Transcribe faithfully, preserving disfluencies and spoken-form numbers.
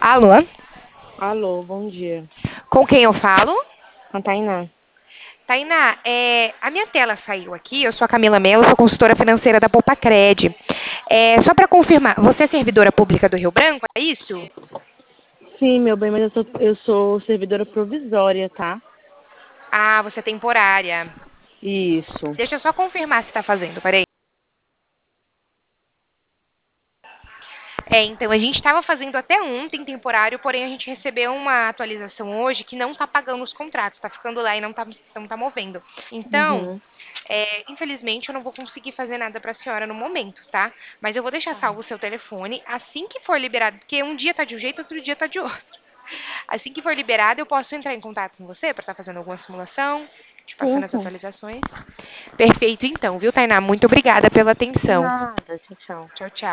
Alô? Alô, bom dia. Com quem eu falo? Com a Tainá. Tainá, é, a minha tela saiu aqui, eu sou a Camila Mello, sou consultora financeira da Poupa-Cred. É, só para confirmar, você é servidora pública do Rio Branco, é isso? Sim, meu bem, mas eu sou, eu sou servidora provisória, tá? Ah, você é temporária. Isso. Deixa eu só confirmar se está fazendo, peraí. É, então, a gente estava fazendo até ontem temporário, porém a gente recebeu uma atualização hoje que não está pagando os contratos, está ficando lá e não está não tá movendo. Então, Uhum. é, infelizmente, eu não vou conseguir fazer nada para a senhora no momento, tá? Mas eu vou deixar salvo o seu telefone assim que for liberado, porque um dia tá de um jeito, outro dia tá de outro. Assim que for liberado, eu posso entrar em contato com você para estar fazendo alguma simulação, te Sim, passando as sim. atualizações. Perfeito, então, viu, Tainá? Muito obrigada pela De atenção. nada. Tchau, tchau. Tchau, tchau.